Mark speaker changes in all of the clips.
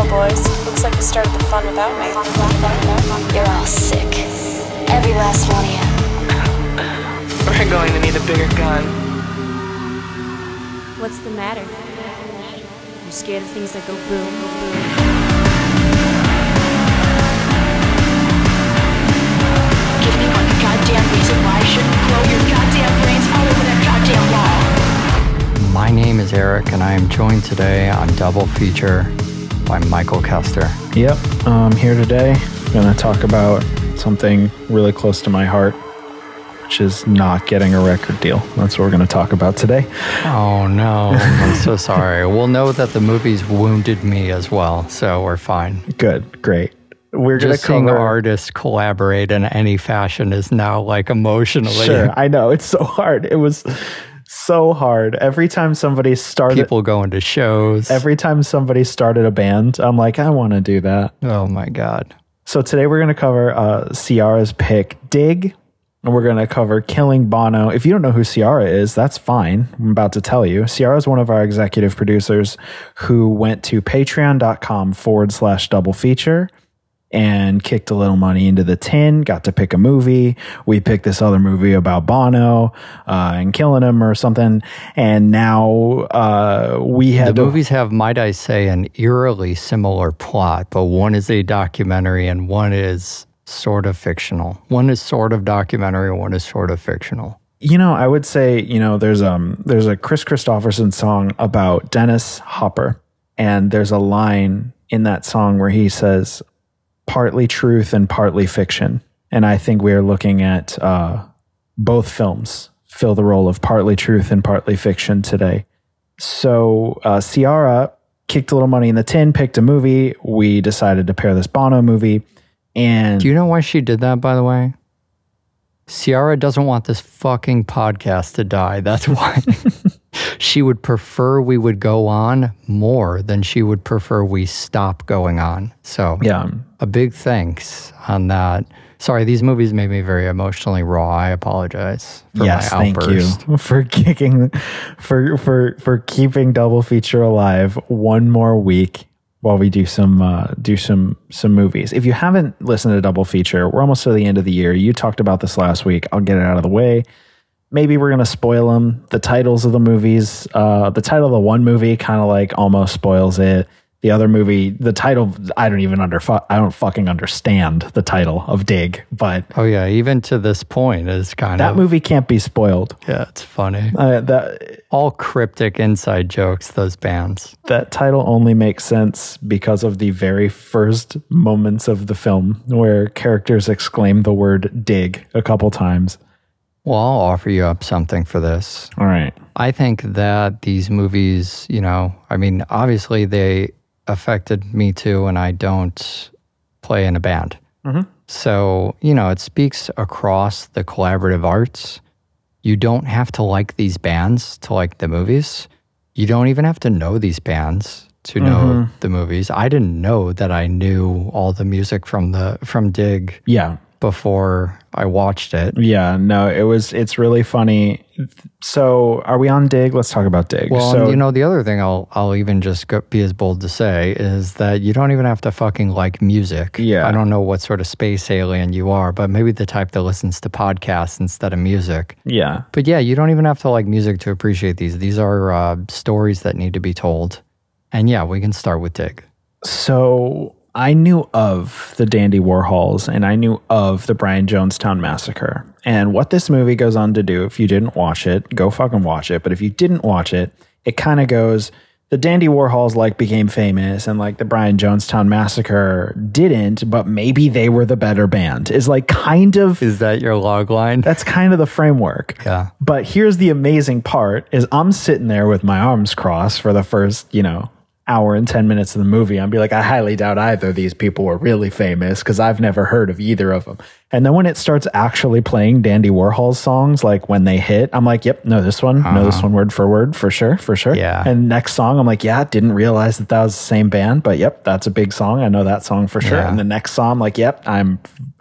Speaker 1: Well, boys, looks like you started the fun without me.
Speaker 2: You're all sick. Every last one of you.
Speaker 3: We're going to need a bigger gun.
Speaker 4: What's the matter? You scared of things that go boom?
Speaker 2: Give me one goddamn reason why I shouldn't blow your goddamn brains all over that goddamn wall.
Speaker 5: My name is Eric, and I am joined today on Double Feature by Michael Kester.
Speaker 6: Yep, I'm here today. Going to talk about something really close to my heart, which is not getting a record deal. That's what we're going to talk about today.
Speaker 5: Oh, no. I'm so sorry. We'll know that the movies wounded me as well, so we're fine.
Speaker 6: Good, great. We're going to
Speaker 5: Just seeing
Speaker 6: cover...
Speaker 5: artists collaborate in any fashion is now like emotionally...
Speaker 6: Sure, I know. It's so hard. It was so hard. Every time somebody started...
Speaker 5: People going to shows.
Speaker 6: Every time somebody started a band, I'm like, I want to do that.
Speaker 5: Oh, my God.
Speaker 6: So today we're going to cover Ciara's pick, Dig, and we're going to cover Killing Bono. If you don't know who Ciara is, that's fine. I'm about to tell you. Ciara is one of our executive producers who went to patreon.com/double feature and kicked a little money into the tin, got to pick a movie. We picked this other movie about Bono and killing him or something. And now we had...
Speaker 5: The movies have, might I say, an eerily similar plot, but one is a documentary and one is sort of fictional. One is sort of documentary, one is sort of fictional.
Speaker 6: You know, I would say, you know, there's a Chris Christopherson song about Dennis Hopper, and there's a line in that song where he says, partly truth and partly fiction. And I think we are looking at both films fill the role of partly truth and partly fiction today. So Ciara kicked a little money in the tin, picked a movie. We decided to pair this Bono movie. And
Speaker 5: do you know why she did that, by the way? Ciara doesn't want this fucking podcast to die. That's why. She would prefer we would go on more than she would prefer we stop going on. So
Speaker 6: yeah,
Speaker 5: a big thanks on that. Sorry, these movies made me very emotionally raw. I apologize for my outburst.
Speaker 6: Thank you for kicking, for keeping Double Feature alive one more week while we do some movies. If you haven't listened to Double Feature, we're almost to the end of the year. You talked about this last week. I'll get it out of the way. Maybe we're going to spoil them. The titles of the movies, the title of the one movie kind of like almost spoils it. The other movie, the title, I don't fucking understand the title of Dig, but...
Speaker 5: Oh yeah, even to this point is kind of...
Speaker 6: That movie can't be spoiled.
Speaker 5: Yeah, it's funny. All cryptic inside jokes, those bands.
Speaker 6: That title only makes sense because of the very first moments of the film where characters exclaim the word dig a couple times.
Speaker 5: Well, I'll offer you up something for this.
Speaker 6: All right.
Speaker 5: I think that these movies, you know, I mean, obviously they affected me too, and I don't play in a band. Mm-hmm. So, you know, it speaks across the collaborative arts. You don't have to like these bands to like the movies. You don't even have to know these bands to know the movies. I didn't know that I knew all the music from Dig.
Speaker 6: Yeah.
Speaker 5: Before I watched it.
Speaker 6: Yeah, no, it's really funny. So are we on Dig? Let's talk about Dig.
Speaker 5: Well,
Speaker 6: so,
Speaker 5: you know, the other thing I'll even just be as bold to say is that you don't even have to fucking like music.
Speaker 6: Yeah.
Speaker 5: I don't know what sort of space alien you are, but maybe the type that listens to podcasts instead of music.
Speaker 6: Yeah.
Speaker 5: But yeah, you don't even have to like music to appreciate these. These are stories that need to be told. And yeah, we can start with Dig.
Speaker 6: So... I knew of the Dandy Warhols and I knew of the Brian Jonestown Massacre. And what this movie goes on to do, if you didn't watch it, go fucking watch it. But if you didn't watch it, it kind of goes, the Dandy Warhols like became famous and like the Brian Jonestown Massacre didn't, but maybe they were the better band is like kind of...
Speaker 5: Is that your log line?
Speaker 6: That's kind of the framework.
Speaker 5: Yeah.
Speaker 6: But here's the amazing part is I'm sitting there with my arms crossed for the first, you know, hour and 10 minutes of the movie. I'd be like, I highly doubt either of these people were really famous because I've never heard of either of them. And then when it starts actually playing Dandy Warhol's songs, like when they hit, I'm like, yep, know this one word for word, for sure.
Speaker 5: Yeah.
Speaker 6: And next song, I'm like, yeah, didn't realize that was the same band, but yep, that's a big song. I know that song for sure.
Speaker 5: Yeah.
Speaker 6: And the next song, I'm like, yep, I'm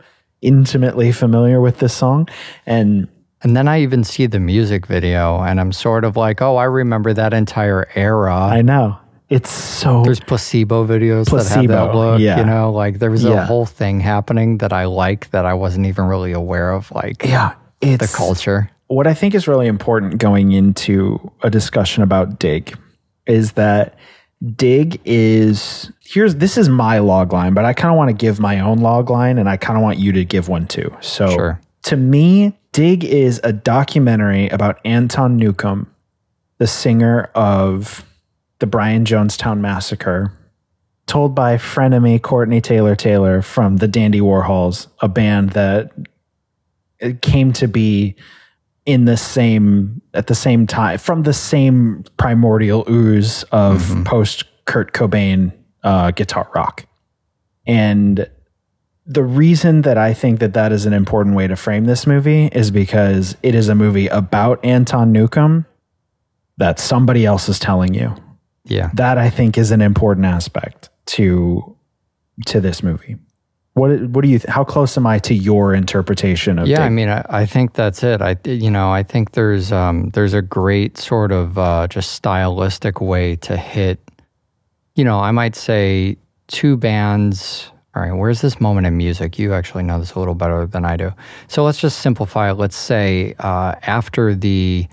Speaker 6: intimately familiar with this song. And
Speaker 5: then I even see the music video and I'm sort of like, oh, I remember that entire era.
Speaker 6: I know. It's so
Speaker 5: There's placebo videos that have that look,
Speaker 6: yeah.
Speaker 5: you know, like there was
Speaker 6: Yeah.
Speaker 5: a whole thing happening that I like that I wasn't even really aware of, like
Speaker 6: yeah,
Speaker 5: the
Speaker 6: it's
Speaker 5: culture.
Speaker 6: What I think is really important going into a discussion about Dig is that Dig is this is my log line, but I kind of want to give my own log line, and I kind of want you to give one too. So
Speaker 5: Sure.
Speaker 6: to me, Dig is a documentary about Anton Newcomb, the singer of the Brian Jonestown Massacre, told by frenemy Courtney Taylor from the Dandy Warhols, a band that came to be at the same time, from the same primordial ooze of post Kurt Cobain guitar rock. And the reason that I think that is an important way to frame this movie is because it is a movie about Anton Newcomb that somebody else is telling you.
Speaker 5: Yeah.
Speaker 6: That I think is an important aspect to this movie. What do you how close am I to your interpretation of
Speaker 5: Yeah,
Speaker 6: Dig?
Speaker 5: I mean, I think that's it. I think there's a great sort of just stylistic way to hit, I might say two bands. All right, where's this moment in music? You actually know this a little better than I do. So let's just simplify it. Let's say after the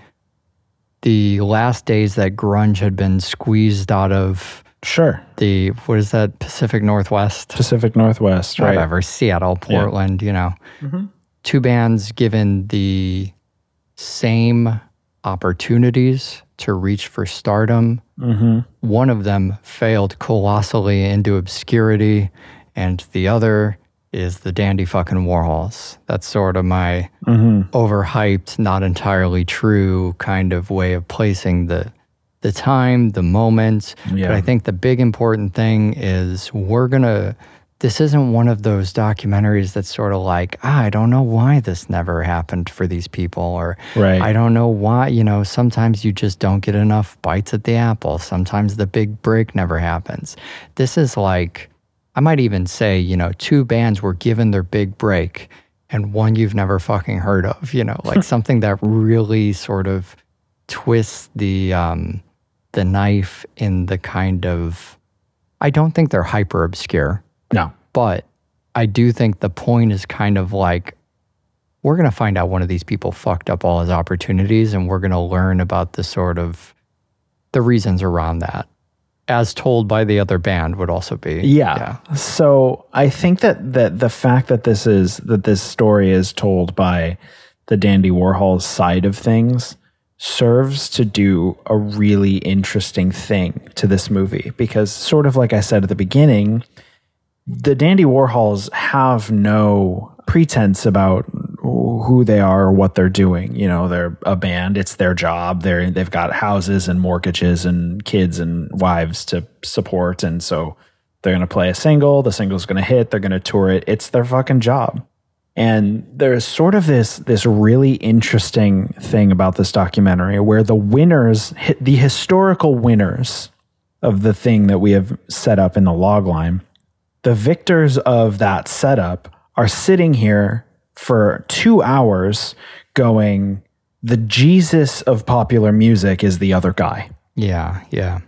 Speaker 5: last days that grunge had been squeezed out of
Speaker 6: Sure.
Speaker 5: what is that, Pacific Northwest?
Speaker 6: Pacific Northwest, right?
Speaker 5: Whatever, Seattle, Portland, Two bands given the same opportunities to reach for stardom. One of them failed colossally into obscurity, and the other is the Dandy fucking Warhols. That's sort of my overhyped, not entirely true kind of way of placing the time, the moment.
Speaker 6: Yeah.
Speaker 5: But I think the big important thing is this isn't one of those documentaries that's sort of like, I don't know why this never happened for these people, or
Speaker 6: Right.
Speaker 5: I don't know why, sometimes you just don't get enough bites at the apple. Sometimes the big break never happens. This is like, I might even say, two bands were given their big break and one you've never fucking heard of, like something that really sort of twists the knife in the kind of, I don't think they're hyper obscure,
Speaker 6: No.
Speaker 5: but I do think the point is kind of like, we're going to find out one of these people fucked up all his opportunities, and we're going to learn about the reasons around that, as told by the other band would also be.
Speaker 6: Yeah. So I think that the fact that this story is told by the Dandy Warhols side of things serves to do a really interesting thing to this movie, because sort of like I said at the beginning, the Dandy Warhols have no pretense about who they are or what they're doing. They're a band. It's their job. They've got houses and mortgages and kids and wives to support. And so they're going to play a single. The single's going to hit. They're going to tour it. It's their fucking job. And there's sort of this really interesting thing about this documentary where the winners, the historical winners of the thing that we have set up in the log line, the victors of that setup are sitting here for 2 hours going, the Jesus of popular music is the other guy.
Speaker 5: Yeah.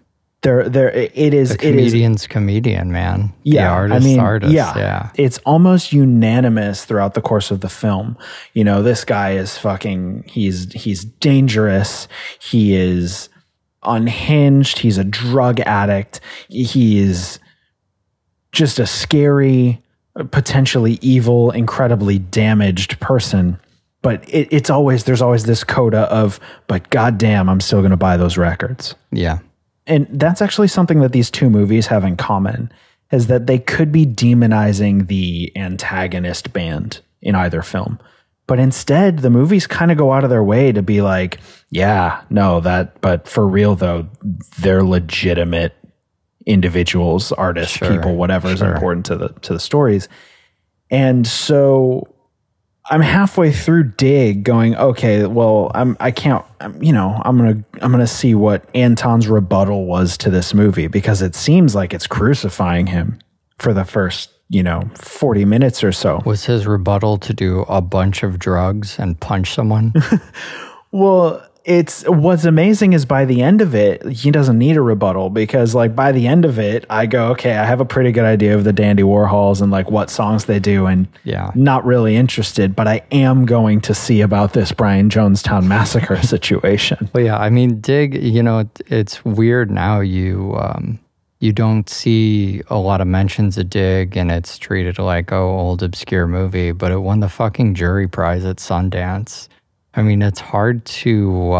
Speaker 6: It is
Speaker 5: The comedian's comedian, man.
Speaker 6: Yeah,
Speaker 5: The artist. Yeah.
Speaker 6: It's almost unanimous throughout the course of the film. This guy is fucking, he's dangerous. He is unhinged. He's a drug addict. He is just a scary, potentially evil, incredibly damaged person. But there's always this coda of, but goddamn, I'm still going to buy those records.
Speaker 5: Yeah.
Speaker 6: And that's actually something that these two movies have in common, is that they could be demonizing the antagonist band in either film. But instead, the movies kind of go out of their way to be like, but for real though, they're legitimate individuals, artists, people, whatever is important to the stories. And so I'm halfway through Dig going, okay, well, I'm gonna see what Anton's rebuttal was to this movie, because it seems like it's crucifying him for the first 40 minutes or so.
Speaker 5: Was his rebuttal to do a bunch of drugs and punch someone?
Speaker 6: Well, it's what's amazing is by the end of it, he doesn't need a rebuttal, because like by the end of it, I go, okay, I have a pretty good idea of the Dandy Warhols and like what songs they do, and not really interested, but I am going to see about this Brian Jonestown Massacre situation.
Speaker 5: Well, yeah, I mean, Dig, you know, it's weird now. You don't see a lot of mentions of Dig, and it's treated like, oh, old obscure movie, but it won the fucking jury prize at Sundance. I mean, it's hard to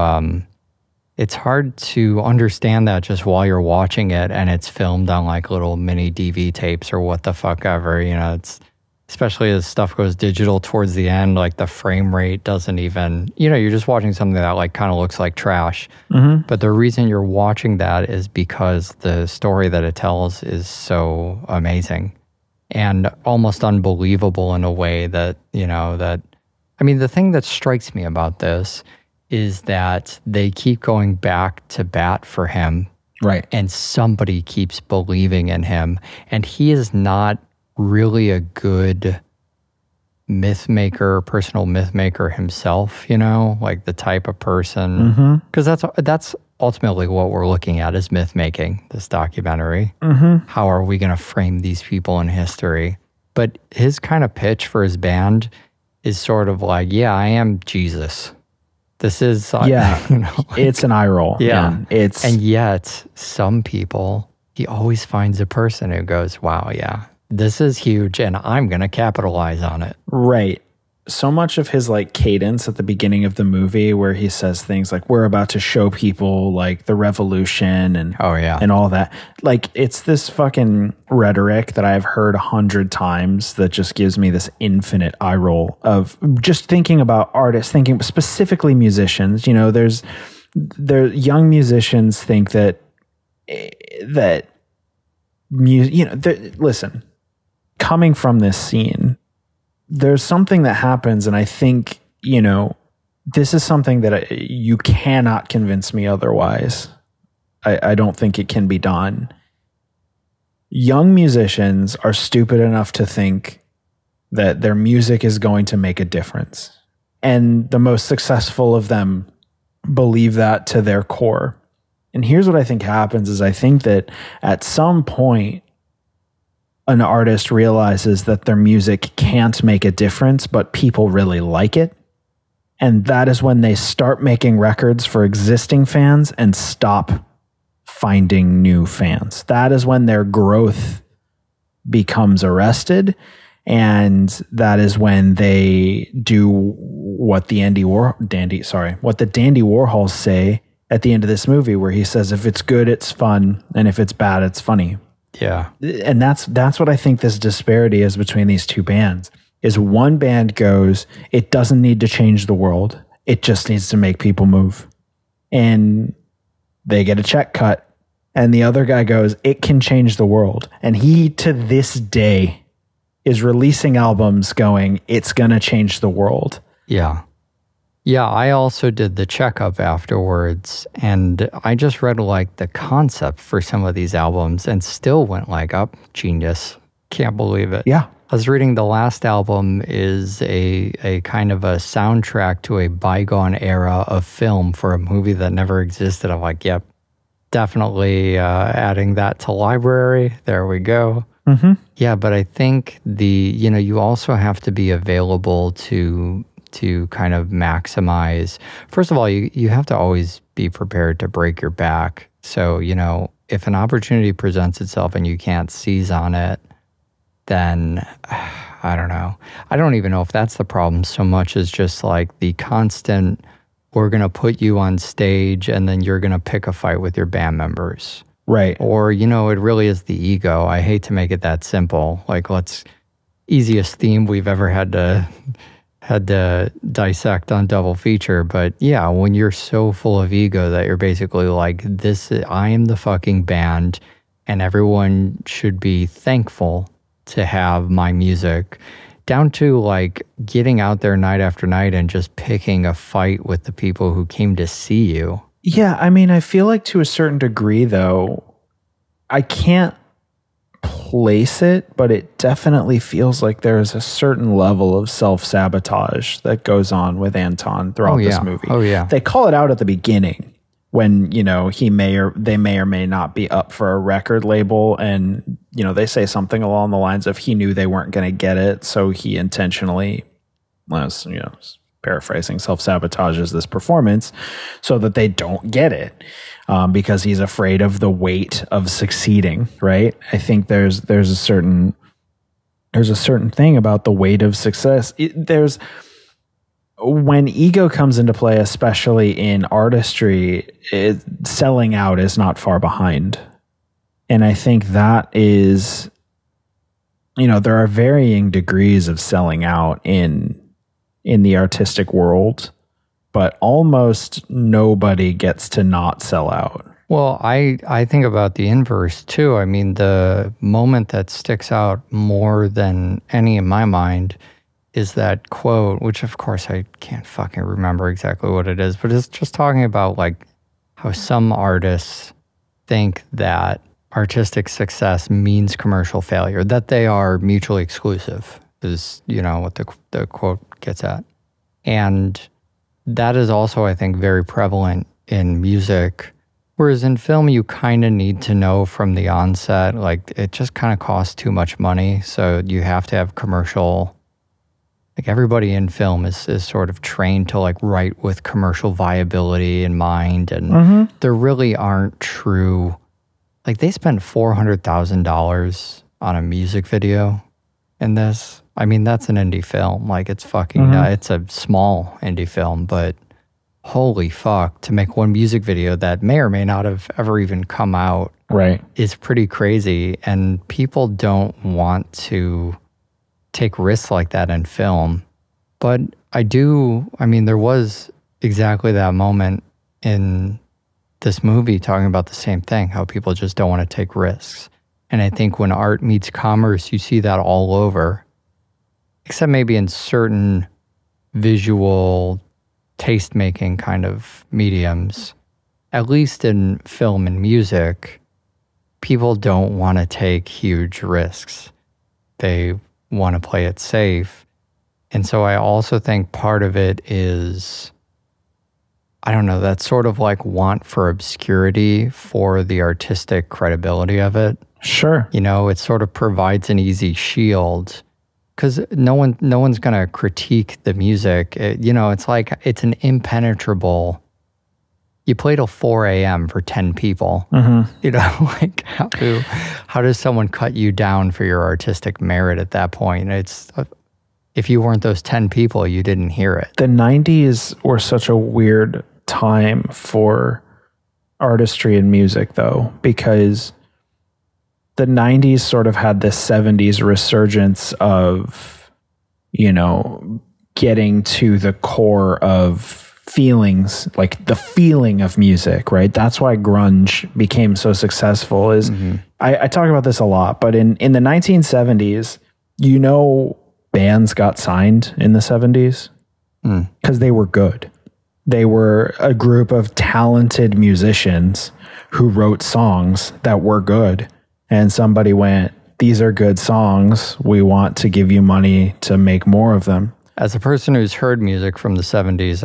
Speaker 5: understand that just while you're watching it, and it's filmed on like little mini DV tapes or what the fuck ever. You know, it's especially as stuff goes digital towards the end, like the frame rate doesn't even. You know, you're just watching something that like kind of looks like trash. Mm-hmm. But the reason you're watching that is because the story that it tells is so amazing and almost unbelievable in a way that, you know, that. I mean, the thing that strikes me about this is that they keep going back to bat for him.
Speaker 6: Right.
Speaker 5: And somebody keeps believing in him. And he is not really a good myth maker, personal myth maker himself, you know, like the type of person. Because that's ultimately what we're looking at is myth making, this documentary. How are we going to frame these people in history? But his kind of pitch for his band is sort of like, yeah, I am Jesus. This is, you know, like,
Speaker 6: it's an eye roll.
Speaker 5: Yeah.
Speaker 6: Man.
Speaker 5: And yet, some people, he always finds a person who goes, wow, yeah, this is huge, and I'm going to capitalize on it.
Speaker 6: Right. So much of his like cadence at the beginning of the movie where he says things like, we're about to show people like the revolution and and all that. Like, it's this fucking rhetoric that I've heard 100 times that just gives me this infinite eye roll of just thinking about artists, thinking specifically musicians. You know, there's young musicians think that music, you know, listen, coming from this scene, there's something that happens, and I think, you know, this is something that you cannot convince me otherwise. I don't think it can be done. Young musicians are stupid enough to think that their music is going to make a difference. And the most successful of them believe that to their core. And here's what I think happens is I think that at some point, an artist realizes that their music can't make a difference, but people really like it. And that is when they start making records for existing fans and stop finding new fans. That is when their growth becomes arrested. And that is when they do what the Dandy Warhols say at the end of this movie, where he says, if it's good, it's fun. And if it's bad, it's funny.
Speaker 5: Yeah.
Speaker 6: And that's what I think this disparity is between these two bands. Is one band goes, it doesn't need to change the world. It just needs to make people move. And they get a check cut. And the other guy goes, it can change the world. And he, to this day, is releasing albums going, it's going to change the world.
Speaker 5: Yeah. Yeah, I also did the checkup afterwards, and I just read like the concept for some of these albums and still went like, up, genius. Can't believe it.
Speaker 6: Yeah.
Speaker 5: I was reading the last album is a kind of a soundtrack to a bygone era of film for a movie that never existed. I'm like, yep, definitely adding that to library. There we go. Mm-hmm. Yeah, but I think you also have to be available to kind of maximize. First of all, you have to always be prepared to break your back. So, you know, if an opportunity presents itself and you can't seize on it, then I don't know. I don't even know if that's the problem so much as just like the constant, we're going to put you on stage and then you're going to pick a fight with your band members.
Speaker 6: Right.
Speaker 5: Or, you know, it really is the ego. I hate to make it that simple. Like, easiest theme we've ever had to dissect on Double Feature. But yeah, when you're so full of ego that you're basically like, I am the fucking band and everyone should be thankful to have my music, down to like getting out there night after night and just picking a fight with the people who came to see you.
Speaker 6: Yeah, I mean, I feel like to a certain degree, though, I can't place it, but it definitely feels like there is a certain level of self-sabotage that goes on with Anton throughout this movie.
Speaker 5: Oh yeah.
Speaker 6: They call it out at the beginning when, you know, they may or may not be up for a record label, and, you know, they say something along the lines of he knew they weren't going to get it, so he intentionally, you know, paraphrasing, self-sabotages this performance so that they don't get it, because he's afraid of the weight of succeeding, right? I think there's a certain thing about the weight of success. When ego comes into play, especially in artistry, selling out is not far behind. And I think that is, you know, there are varying degrees of selling out in the artistic world, but almost nobody gets to not sell out.
Speaker 5: Well, I think about the inverse too. I mean, the moment that sticks out more than any in my mind is that quote, which of course I can't fucking remember exactly what it is, but it's just talking about like how some artists think that artistic success means commercial failure, that they are mutually exclusive, is, you know, what the quote gets at. And that is also, I think, very prevalent in music. Whereas in film, you kind of need to know from the onset, like, it just kind of costs too much money. So you have to have commercial, like, everybody in film is sort of trained to, like, write with commercial viability in mind. And there really aren't true, like, they spend $400,000 on a music video in this. I mean, that's an indie film. Like, it's fucking, it's a small indie film, but holy fuck, to make one music video that may or may not have ever even come out,
Speaker 6: right,
Speaker 5: is pretty crazy. And people don't want to take risks like that in film. But I mean, there was exactly that moment in this movie talking about the same thing, how people just don't want to take risks. And I think when art meets commerce, you see that all over, except maybe in certain visual taste-making kind of mediums. At least in film and music, people don't want to take huge risks. They want to play it safe. And so I also think part of it is, I don't know, that sort of like want for obscurity for the artistic credibility of it.
Speaker 6: Sure.
Speaker 5: You know, it sort of provides an easy shield because no one's going to critique the music. You know, it's like, it's an impenetrable, you play till 4 a.m. for 10 people. You know, like how does someone cut you down for your artistic merit at that point? It's, if you weren't those 10 people, you didn't hear it.
Speaker 6: The 90s were such a weird time for artistry and music, though, because the 90s sort of had this 70s resurgence of, you know, getting to the core of feelings, like the feeling of music, right? That's why grunge became so successful. Is I talk about this a lot, but in the 1970s, you know, bands got signed in the 70s because they were good. They were a group of talented musicians who wrote songs that were good. And somebody went, these are good songs. We want to give you money to make more of them.
Speaker 5: As a person who's heard music from the 70s,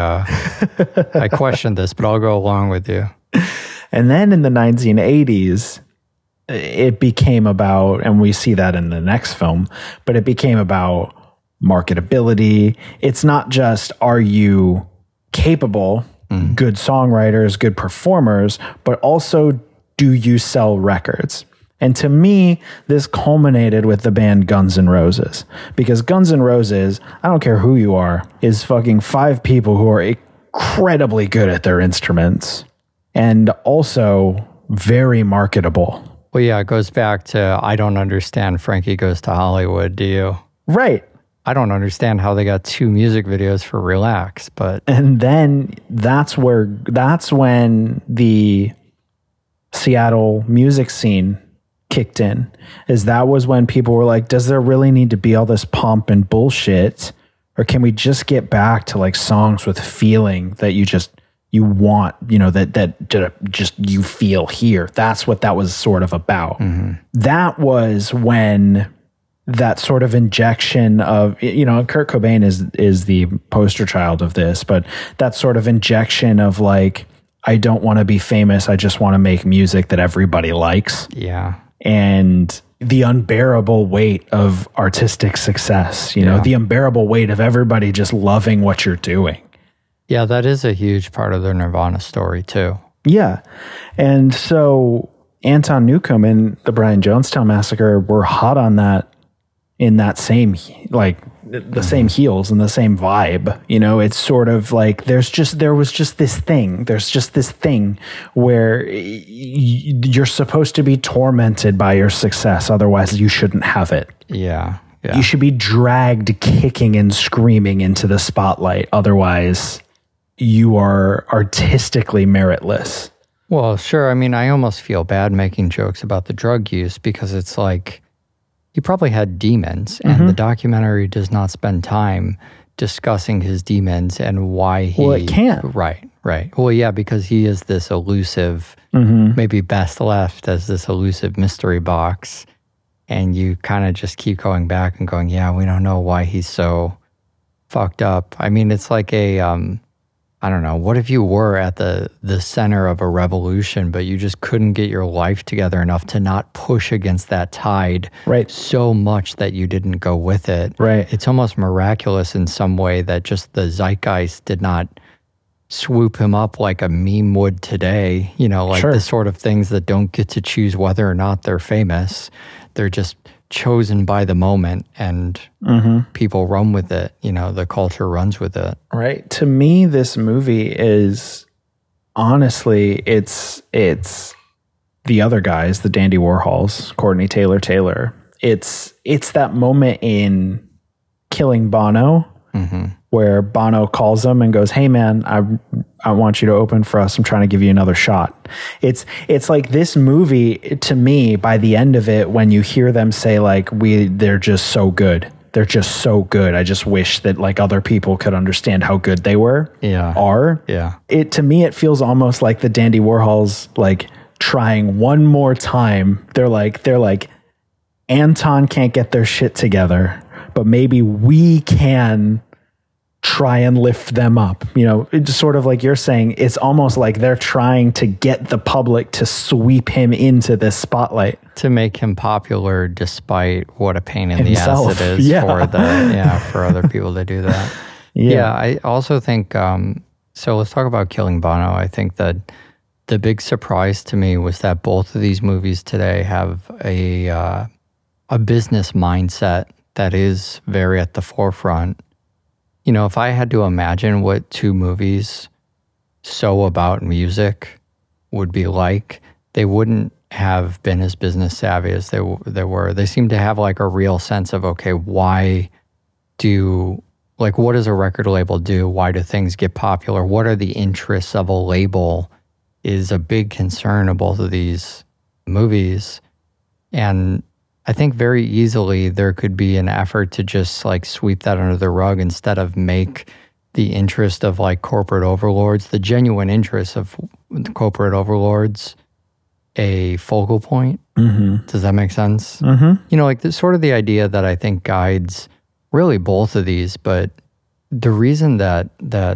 Speaker 5: I question this, but I'll go along with you.
Speaker 6: And then in the 1980s, it became about, and we see that in the next film, but it became about marketability. It's not just, are you capable, good songwriters, good performers, but also, do you sell records? And to me, this culminated with the band Guns N' Roses. Because Guns N' Roses, I don't care who you are, is fucking 5 people who are incredibly good at their instruments and also very marketable.
Speaker 5: Well, yeah, it goes back to, I don't understand Frankie Goes to Hollywood, do you?
Speaker 6: Right.
Speaker 5: I don't understand how they got 2 music videos for Relax, but...
Speaker 6: And then that's when the Seattle music scene kicked in. That was when people were like, does there really need to be all this pomp and bullshit? Or can we just get back to like songs with feeling that you you want, that just you feel here. That's what that was sort of about. That was when that sort of injection of, Kurt Cobain is the poster child of this, but that sort of injection of like, I don't want to be famous. I just want to make music that everybody likes.
Speaker 5: Yeah.
Speaker 6: And the unbearable weight of artistic success, the unbearable weight of everybody just loving what you're doing.
Speaker 5: Yeah, that is a huge part of their Nirvana story too.
Speaker 6: Yeah. And so Anton Newcombe and the Brian Jonestown Massacre were hot on that, in that same, like the same heels and the same vibe. It's sort of like there's just this thing where you're supposed to be tormented by your success. Otherwise you shouldn't have it.
Speaker 5: Yeah.
Speaker 6: You should be dragged kicking and screaming into the spotlight. Otherwise you are artistically meritless.
Speaker 5: Well, sure. I mean, I almost feel bad making jokes about the drug use because it's like, he probably had demons, and the documentary does not spend time discussing his demons and why he...
Speaker 6: Well, it can't.
Speaker 5: Right. Well, yeah, because he is this elusive, maybe best left as this elusive mystery box, and you kind of just keep going back and going, yeah, we don't know why he's so fucked up. I mean, it's like a... I don't know, what if you were at the center of a revolution, but you just couldn't get your life together enough to not push against that tide so much that you didn't go with it.
Speaker 6: Right.
Speaker 5: It's almost miraculous in some way that just the zeitgeist did not swoop him up like a meme would today, the sort of things that don't get to choose whether or not they're famous. They're just chosen by the moment, and people run with it. The culture runs with it. Right.
Speaker 6: To me, this movie is honestly, it's the other guys, the Dandy Warhols, Courtney Taylor. It's that moment in Killing Bono where Bono calls him and goes, "Hey man, I want you to open for us. I'm trying to give you another shot." It's like this movie, to me, by the end of it, when you hear them say like, they're just so good. They're just so good. I just wish that like other people could understand how good they are.
Speaker 5: Yeah.
Speaker 6: To me, it feels almost like the Dandy Warhols, like trying one more time. They're like, Anton can't get their shit together, but maybe we can try and lift them up. It's sort of like you're saying, it's almost like they're trying to get the public to sweep him into this spotlight.
Speaker 5: To make him popular despite what a pain in
Speaker 6: Himself.
Speaker 5: The ass it is for other people to do that. Yeah, I also think, so let's talk about Killing Bono. I think that the big surprise to me was that both of these movies today have a business mindset that is very at the forefront. If I had to imagine what two movies so about music would be like, they wouldn't have been as business savvy as they were. They seem to have like a real sense of, okay, what does a record label do? Why do things get popular? What are the interests of a label is a big concern of both of these movies. And I think very easily there could be an effort to just like sweep that under the rug instead of make the interest of like corporate overlords, the genuine interest of the corporate overlords, a focal point. Does that make sense? Like this sort of the idea that I think guides really both of these, but the reason that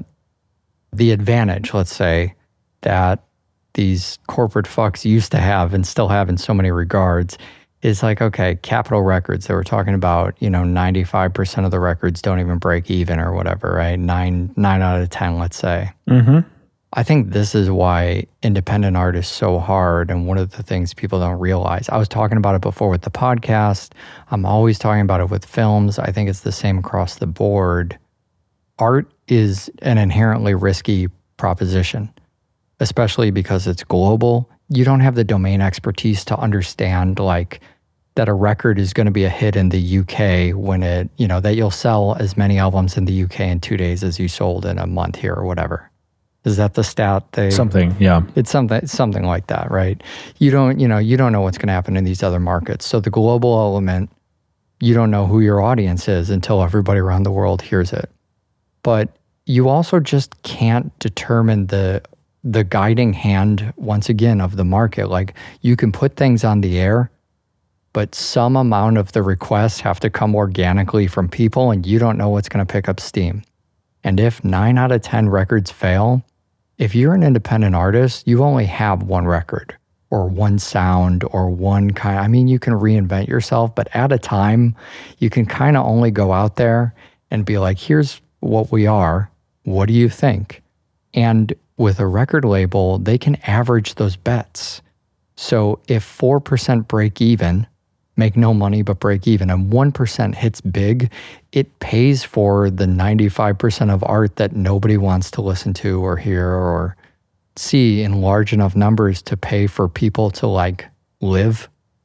Speaker 5: the advantage, let's say, that these corporate fucks used to have and still have in so many regards is like, okay, Capitol Records, they were talking about, 95% of the records don't even break even or whatever, right? 9 out of 10, let's say. I think this is why independent art is so hard, and one of the things people don't realize. I was talking about it before with the podcast. I'm always talking about it with films. I think it's the same across the board. Art is an inherently risky proposition, especially because it's global. You don't have the domain expertise to understand like that a record is going to be a hit in the UK when it, that you'll sell as many albums in the UK in 2 days as you sold in a month here or whatever. Is that the stat?
Speaker 6: Something, yeah.
Speaker 5: It's something like that, right? You don't know what's going to happen in these other markets. So the global element, you don't know who your audience is until everybody around the world hears it. But you also just can't determine the guiding hand, once again, of the market. Like, you can put things on the air, but some amount of the requests have to come organically from people, and you don't know what's going to pick up steam. And if 9 out of 10 records fail, if you're an independent artist, you only have one record or one sound or one kind. I mean, you can reinvent yourself, but at a time, you can kind of only go out there and be like, here's what we are. What do you think? And with a record label, they can average those bets. So if 4% break even, make no money but break even, and 1% hits big, it pays for the 95% of art that nobody wants to listen to or hear or see in large enough numbers to pay for people to like live.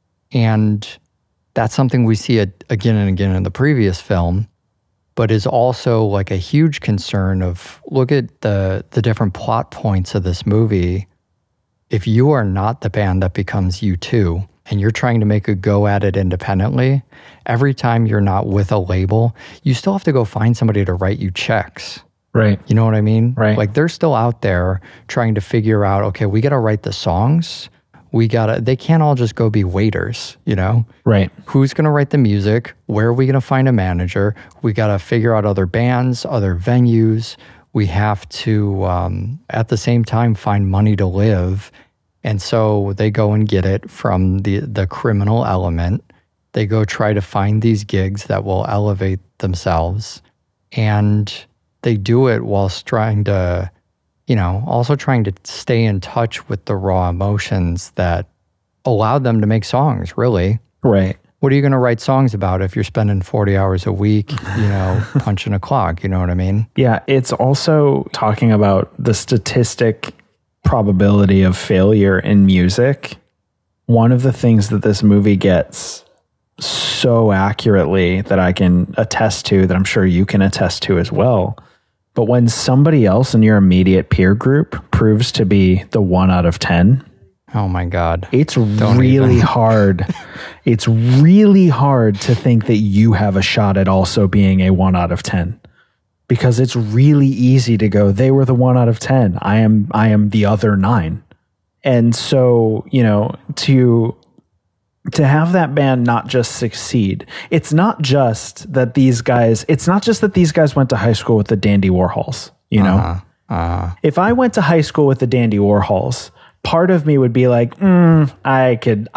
Speaker 5: And that's something we see again and again in the previous film, but is also like a huge concern of, look at the different plot points of this movie. If you are not the band that becomes U2 and you're trying to make a go at it independently, every time you're not with a label, you still have to go find somebody to write you checks.
Speaker 6: Right.
Speaker 5: You know what I mean?
Speaker 6: Right.
Speaker 5: Like, they're still out there trying to figure out, okay, we got to write the songs. They can't all just go be waiters, you know?
Speaker 6: Right.
Speaker 5: Who's going to write the music? Where are we going to find a manager? We got to figure out other bands, other venues. We have to, at the same time, find money to live. And so they go and get it from the criminal element. They go try to find these gigs that will elevate themselves. And they do it whilst trying to, also trying to stay in touch with the raw emotions that allowed them to make songs, really.
Speaker 6: Right.
Speaker 5: What are you going to write songs about if you're spending 40 hours a week, punching a clock? You know what I mean?
Speaker 6: Yeah. It's also talking about the statistic probability of failure in music. One of the things that this movie gets so accurately that I can attest to, that I'm sure you can attest to as well. But when somebody else in your immediate peer group proves to be the 1 out of 10,
Speaker 5: oh my God,
Speaker 6: it's really hard. It's really hard to think that you have a shot at also being a 1 out of 10, because it's really easy to go, they were the 1 out of 10. I am the other 9. And so, to have that band not just succeed, it's not just that these guys went to high school with the Dandy Warhols, If I went to high school with the Dandy Warhols, part of me would be like, I could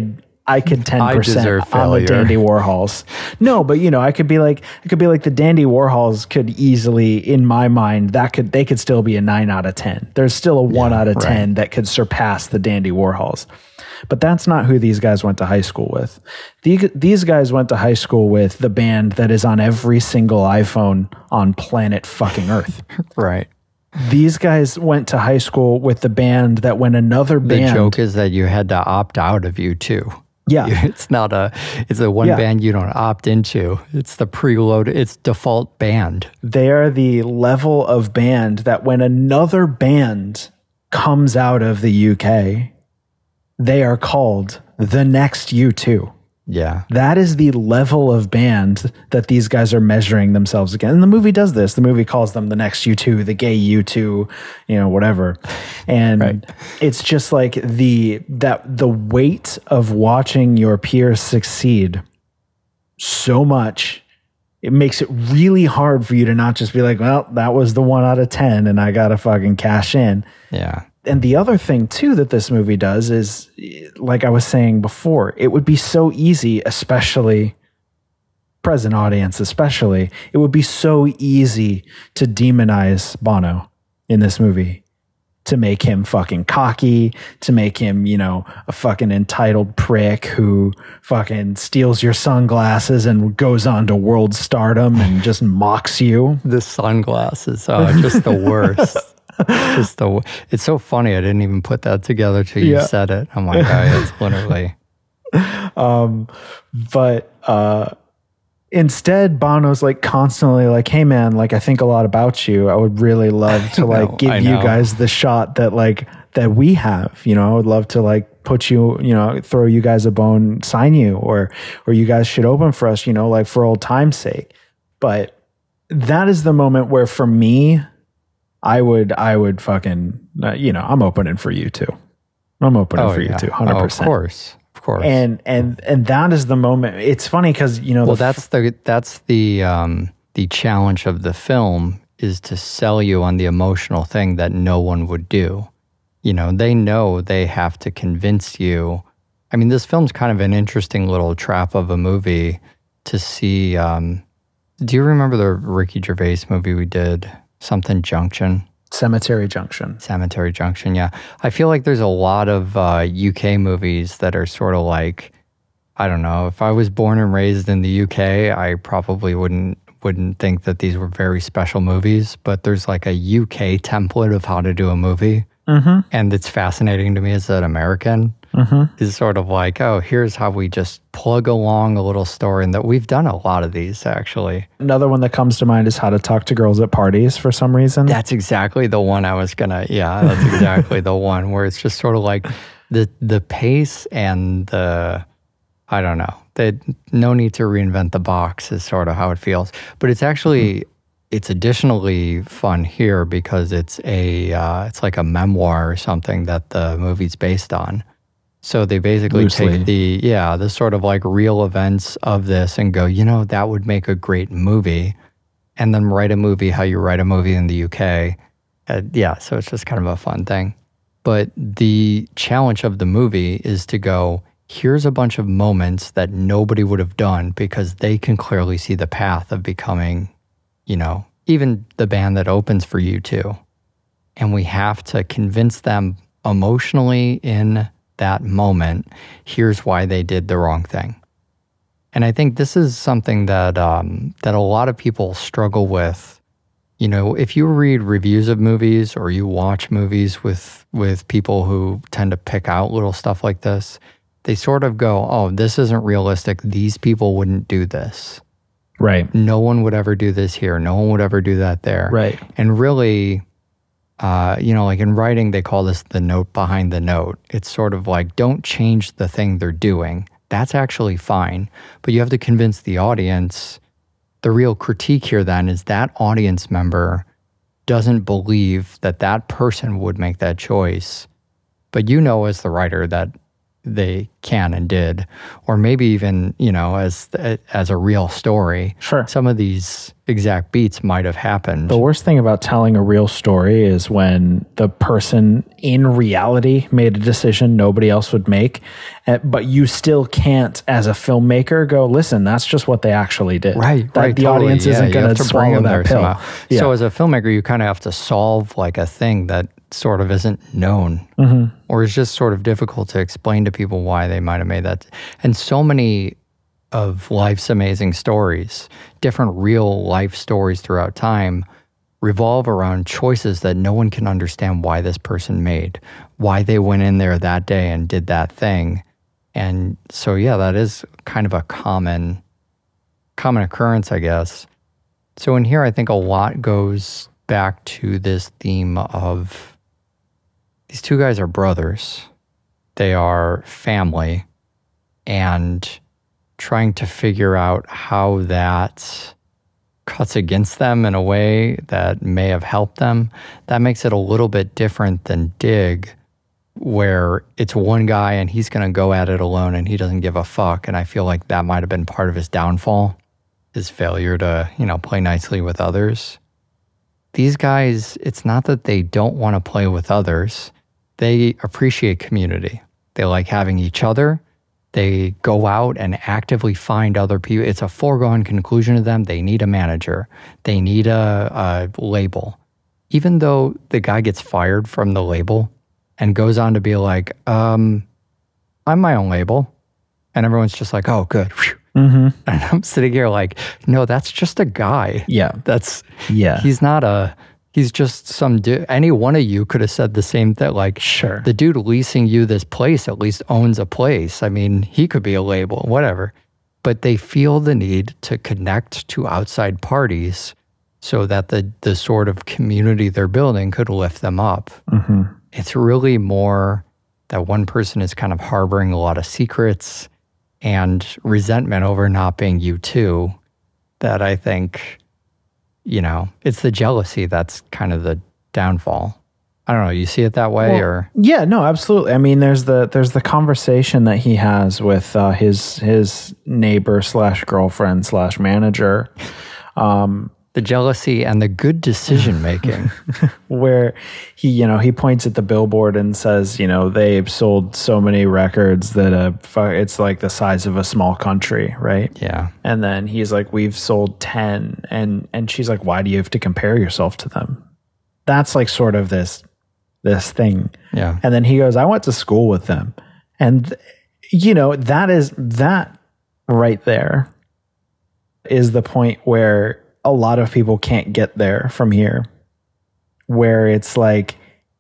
Speaker 6: 10% on the Dandy Warhols. No, but I could be like the Dandy Warhols could easily, in my mind, they could still be a 9 out of 10. There's still a 1 out of 10 that could surpass the Dandy Warhols. But that's not who these guys went to high school with. These guys went to high school with the band that is on every single iPhone on planet fucking Earth.
Speaker 5: Right.
Speaker 6: These guys went to high school with the band that when another band...
Speaker 5: The joke is that you had to opt out of U2.
Speaker 6: Yeah.
Speaker 5: It's a one band you don't opt into. It's the preload, it's default band.
Speaker 6: They are the level of band that when another band comes out of the UK, they are called the next U2.
Speaker 5: Yeah.
Speaker 6: That is the level of band that these guys are measuring themselves against. And the movie does this. The movie calls them the next U2, the gay U2, whatever. And It's just like the weight of watching your peers succeed so much, it makes it really hard for you to not just be like, well, that was the 1 out of 10 and I got to fucking cash in.
Speaker 5: Yeah.
Speaker 6: And the other thing, too, that this movie does is, like I was saying before, it would be so easy, especially present audience, it would be so easy to demonize Bono in this movie, to make him fucking cocky, to make him, a fucking entitled prick who fucking steals your sunglasses and goes on to world stardom and just mocks you.
Speaker 5: The sunglasses, just the worst. It's so funny. I didn't even put that together till you said it. I'm like, it's literally.
Speaker 6: But instead, Bono's like constantly like, hey man, like I think a lot about you. I would really love to like give you guys the shot that we have. I would love to like put you, throw you guys a bone, sign you, or you guys should open for us, like for old time's sake. But that is the moment where, for me, I would fucking, I'm opening for you too. I'm opening for you too, 100%.
Speaker 5: Oh, of course.
Speaker 6: And that is the moment. It's funny because,
Speaker 5: that's the challenge of the film, is to sell you on the emotional thing that no one would do. They know they have to convince you. I mean, this film's kind of an interesting little trap of a movie to see. Do you remember the Ricky Gervais movie we did? Something Junction?
Speaker 6: Cemetery Junction,
Speaker 5: yeah. I feel like there's a lot of UK movies that are sort of like, I don't know, if I was born and raised in the UK, I probably wouldn't think that these were very special movies, but there's like a UK template of how to do a movie. Mm-hmm. And it's fascinating to me as an American. Mm-hmm. Is sort of like, oh, here's how we just plug along a little story, and that we've done a lot of these, actually.
Speaker 6: Another one that comes to mind is How to Talk to Girls at Parties, for some reason.
Speaker 5: That's exactly the one I was gonna, that's exactly the one where it's just sort of like the pace and the, I don't know, no need to reinvent the box is sort of how it feels. But it's actually, it's additionally fun here because it's it's like a memoir or something that the movie's based on. So they basically
Speaker 6: Loosely.
Speaker 5: take the sort of like real events of this and go, that would make a great movie, and then write a movie how you write a movie in the UK. So it's just kind of a fun thing. But the challenge of the movie is to go, here's a bunch of moments that nobody would have done because they can clearly see the path of becoming, even the band that opens for U2. And we have to convince them emotionally in that moment, here's why they did the wrong thing. And I think this is something that that a lot of people struggle with. If you read reviews of movies or you watch movies with people who tend to pick out little stuff like this, they sort of go, oh, this isn't realistic. These people wouldn't do this.
Speaker 6: Right.
Speaker 5: No one would ever do this here. No one would ever do that there.
Speaker 6: Right.
Speaker 5: And really, like in writing, they call this the note behind the note. It's sort of like, don't change the thing they're doing. That's actually fine. But you have to convince the audience. The real critique here then is that audience member doesn't believe that person would make that choice. But as the writer that they can and did, or maybe even, as a real story.
Speaker 6: Sure.
Speaker 5: Some of these exact beats might have happened.
Speaker 6: The worst thing about telling a real story is when the person in reality made a decision nobody else would make, but you still can't, as a filmmaker, go, listen, that's just what they actually did.
Speaker 5: Right.
Speaker 6: The
Speaker 5: totally.
Speaker 6: audience isn't going to swallow that pill.
Speaker 5: Yeah. So as a filmmaker, you kind of have to solve like a thing that sort of isn't known, or is just sort of difficult to explain to people why they might have made that. And so many of life's amazing stories, different real life stories throughout time, revolve around choices that no one can understand why this person made, why they went in there that day and did that thing. And so, that is kind of a common occurrence, I guess. So in here, I think a lot goes back to this theme of these two guys are brothers. They are family, and trying to figure out how that cuts against them in a way that may have helped them. That makes it a little bit different than Dig, where it's one guy and he's going to go at it alone and he doesn't give a fuck. And I feel like that might have been part of his downfall, his failure to, play nicely with others. These guys, it's not that they don't want to play with others. They appreciate community. They like having each other. They go out and actively find other people. It's a foregone conclusion to them. They need a manager. They need a label. Even though the guy gets fired from the label and goes on to be like, I'm my own label. And everyone's just like, oh, good. Mm-hmm. And I'm sitting here like, no, that's just a guy.
Speaker 6: Yeah.
Speaker 5: He's just some dude. Any one of you could have said the same thing. Like,
Speaker 6: sure,
Speaker 5: the dude leasing you this place at least owns a place. I mean, he could be a label, whatever. But they feel the need to connect to outside parties so that the sort of community they're building could lift them up. Mm-hmm. It's really more that one person is kind of harboring a lot of secrets and resentment over not being U2 that I think it's the jealousy that's kind of the downfall. I don't know. You see it that way, or?
Speaker 6: Yeah, no, absolutely. I mean, there's the conversation that he has with his neighbor / girlfriend / manager.
Speaker 5: The jealousy and the good decision making,
Speaker 6: where he points at the billboard and says, they've sold so many records that it's like the size of a small country, right?
Speaker 5: Yeah.
Speaker 6: And then he's like, we've sold 10, and she's like, why do you have to compare yourself to them? That's like sort of this thing.
Speaker 5: Yeah.
Speaker 6: And then he goes, I went to school with them. And, that right there is the point where a lot of people can't get there from here, where it's like,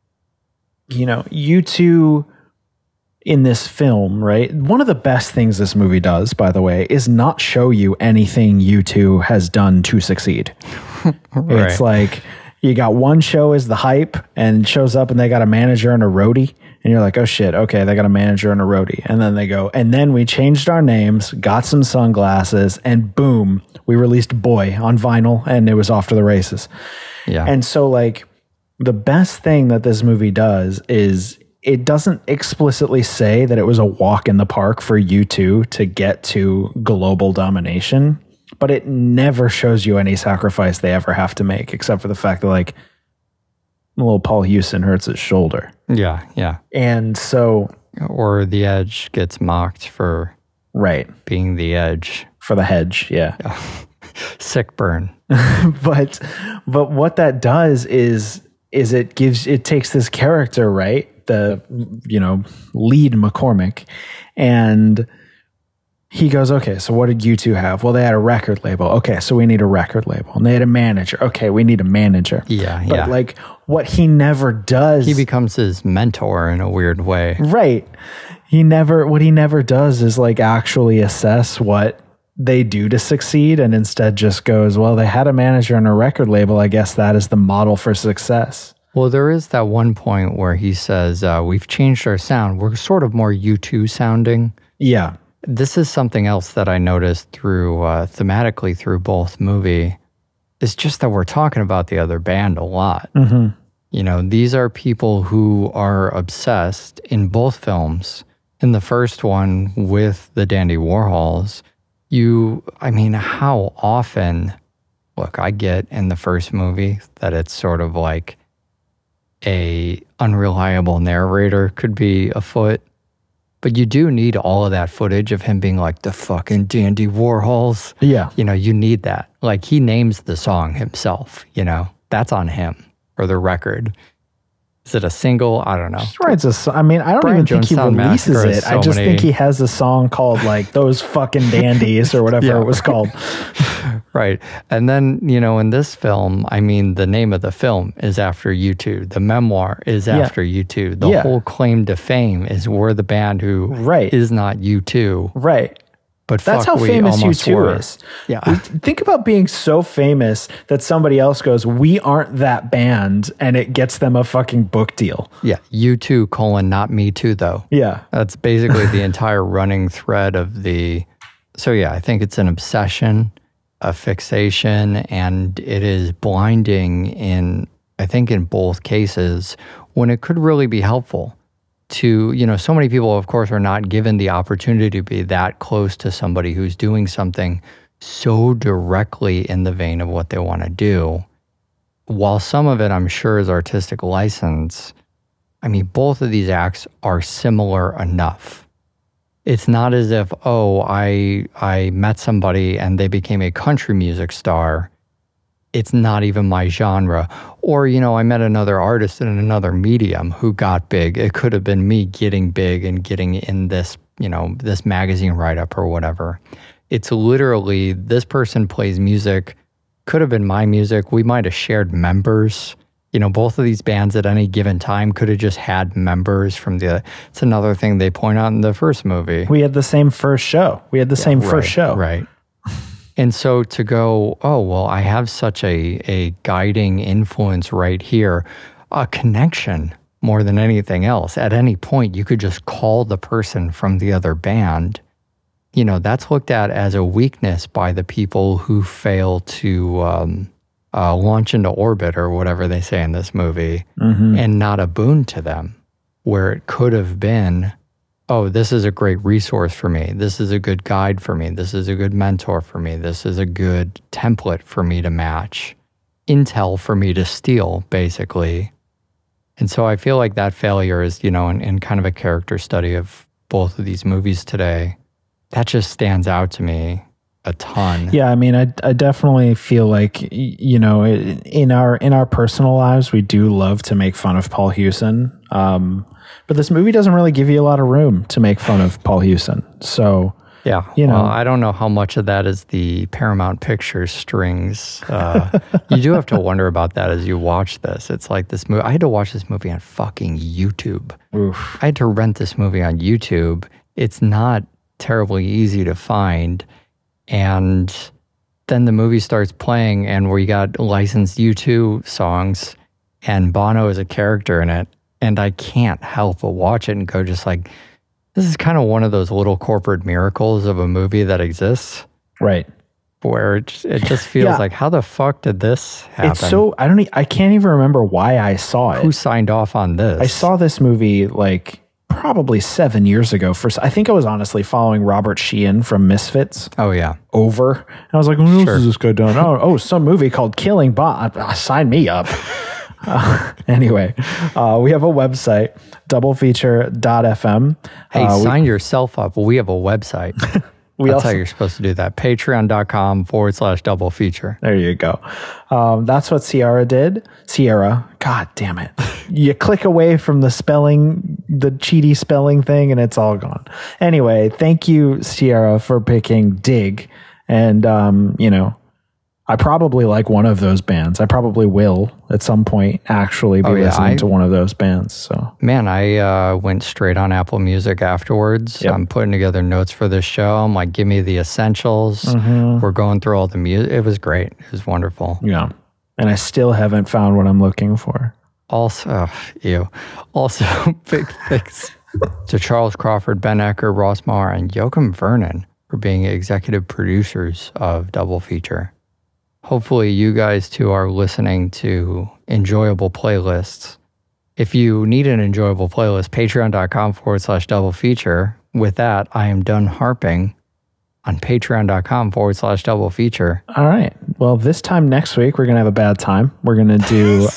Speaker 6: U2 in this film, right? One of the best things this movie does, by the way, is not show you anything U2 has done to succeed. Right. It's like, you got one show is the hype and shows up and they got a manager and a roadie. And you're like, oh shit, okay, they got a manager and a roadie. And then they go, and then we changed our names, got some sunglasses, and boom, we released Boy on vinyl and it was off to the races.
Speaker 5: Yeah.
Speaker 6: And so like the best thing that this movie does is it doesn't explicitly say that it was a walk in the park for U2 to get to global domination, but it never shows you any sacrifice they ever have to make, except for the fact that like little Paul Houston hurts his shoulder.
Speaker 5: Yeah, yeah.
Speaker 6: And so...
Speaker 5: Or the Edge gets mocked for being the Edge.
Speaker 6: For the hedge, yeah.
Speaker 5: Sick burn.
Speaker 6: But what that does is it takes this character, right? The, lead McCormick, and he goes, okay, so what did U2 have? Well, they had a record label. Okay, so we need a record label. And they had a manager. Okay, we need a manager.
Speaker 5: Yeah,
Speaker 6: but like what he never does...
Speaker 5: He becomes his mentor in a weird way.
Speaker 6: Right. What he never does is like actually assess what they do to succeed, and instead just goes, well, they had a manager and a record label. I guess that is the model for success.
Speaker 5: Well, there is that one point where he says, we've changed our sound. We're sort of more U2 sounding.
Speaker 6: Yeah.
Speaker 5: This is something else that I noticed through thematically through both movie. It's just that we're talking about the other band a lot. Mm-hmm. These are people who are obsessed in both films. In the first one with the Dandy Warhols, how often, look, I get in the first movie that it's sort of like a unreliable narrator could be afoot. But you do need all of that footage of him being like the fucking Dandy Warhols.
Speaker 6: Yeah.
Speaker 5: You need that. Like he names the song himself, that's on him for the record. Is it a single? I don't know.
Speaker 6: He writes I don't even think he releases it. I just think he has a song called like Those Fucking Dandies or whatever it was called.
Speaker 5: Right. And then, in this film, the name of the film is after U2. The memoir is after U2. The whole claim to fame is we're the band who is not U2.
Speaker 6: Right.
Speaker 5: But
Speaker 6: that's how famous U2 is.
Speaker 5: Yeah.
Speaker 6: Think about being so famous that somebody else goes, we aren't that band, and it gets them a fucking book deal.
Speaker 5: Yeah. U2 : not me too, though.
Speaker 6: Yeah.
Speaker 5: That's basically the entire running thread of the... So yeah, I think it's an obsession, a fixation, and it is blinding in both cases when it could really be helpful. So many people, of course, are not given the opportunity to be that close to somebody who's doing something so directly in the vein of what they want to do. While some of it, I'm sure, is artistic license, both of these acts are similar enough. It's not as if, I met somebody and they became a country music star. It's not even my genre. Or, I met another artist in another medium who got big. It could have been me getting big and getting in this, this magazine write-up or whatever. It's literally, this person plays music, could have been my music. We might have shared members. Both of these bands at any given time could have just had members from it's another thing they point out in the first movie.
Speaker 6: We had the same first show. First show.
Speaker 5: Right. And so to go, I have such a guiding influence right here, a connection more than anything else. At any point, you could just call the person from the other band. That's looked at as a weakness by the people who fail to launch into orbit or whatever they say in this movie, and not a boon to them, where it could have been, oh, this is a great resource for me. This is a good guide for me. This is a good mentor for me. This is a good template for me to match, intel for me to steal, basically. And so I feel like that failure is, in kind of a character study of both of these movies today, that just stands out to me a ton.
Speaker 6: Yeah, I mean, I definitely feel like, in our personal lives, we do love to make fun of Paul Hewson. But this movie doesn't really give you a lot of room to make fun of Paul Hewson. So,
Speaker 5: yeah, well, I don't know how much of that is the Paramount Pictures strings. You do have to wonder about that as you watch this. It's like this movie. I had to watch this movie on fucking YouTube.
Speaker 6: Oof.
Speaker 5: I had to rent this movie on YouTube. It's not terribly easy to find. And then the movie starts playing, and we got licensed U2 songs, and Bono is a character in it. And I can't help but watch it and go just like, this is kind of one of those little corporate miracles of a movie that exists.
Speaker 6: Right.
Speaker 5: Where it just feels like, how the fuck did this happen?
Speaker 6: It's so, I can't even remember why I saw it.
Speaker 5: Who signed off on this?
Speaker 6: I saw this movie like probably 7 years ago. I think I was honestly following Robert Sheehan from Misfits.
Speaker 5: Oh, yeah.
Speaker 6: Over. And I was like, what else is this guy doing? Oh, some movie called Killing Bob. Sign me up. Anyway, we have a website, doublefeature.fm.
Speaker 5: Hey, sign yourself up. We have a website. That's how you're supposed to do that. Patreon.com/double feature.
Speaker 6: There you go. That's what Sierra did. Sierra, God damn it. You click away from the cheaty spelling thing, and it's all gone. Anyway, thank you, Sierra, for picking Dig. And, I probably like one of those bands. I probably will at some point actually be listening to one of those bands. So,
Speaker 5: man, I went straight on Apple Music afterwards.
Speaker 6: Yep.
Speaker 5: I'm putting together notes for this show. I'm like, give me the essentials. We're going through all the music. It was great. It was wonderful.
Speaker 6: Yeah. And I still haven't found what I'm looking for.
Speaker 5: Also, big thanks to Charles Crawford, Ben Ecker, Ross Maher, and Joachim Vernon for being executive producers of Double Feature. Hopefully you guys too are listening to enjoyable playlists. If you need an enjoyable playlist, patreon.com/double feature. With that, I am done harping on patreon.com/double feature.
Speaker 6: All right. Well, this time next week, we're going to have a bad time. We're going to do,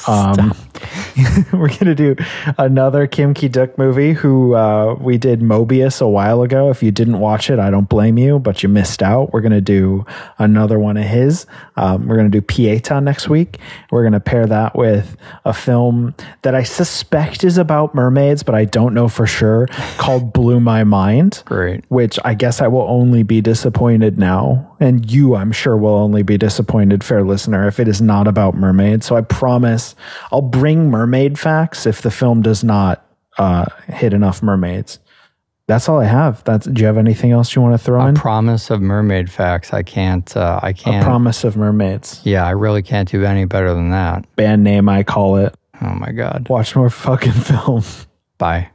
Speaker 6: another Kim Ki-duk movie we did Mobius a while ago. If you didn't watch it, I don't blame you, but you missed out. We're going to do another one of his. We're going to do Pieta next week. We're going to pair that with a film that I suspect is about mermaids, but I don't know for sure, called Blew My Mind.
Speaker 5: Great.
Speaker 6: Which I guess I will only be disappointed now. And you, I'm sure, will only be disappointed, fair listener, if it is not about mermaids. So I promise I'll bring mermaid facts if the film does not hit enough mermaids. That's all I have. Do you have anything else you want to throw in?
Speaker 5: A promise of mermaid facts. I can't.
Speaker 6: A promise of mermaids.
Speaker 5: Yeah, I really can't do any better than that.
Speaker 6: Band name, I call it.
Speaker 5: Oh my God.
Speaker 6: Watch more fucking film.
Speaker 5: Bye.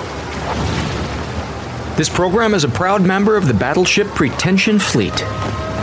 Speaker 7: This program is a proud member of the Battleship Pretension Fleet.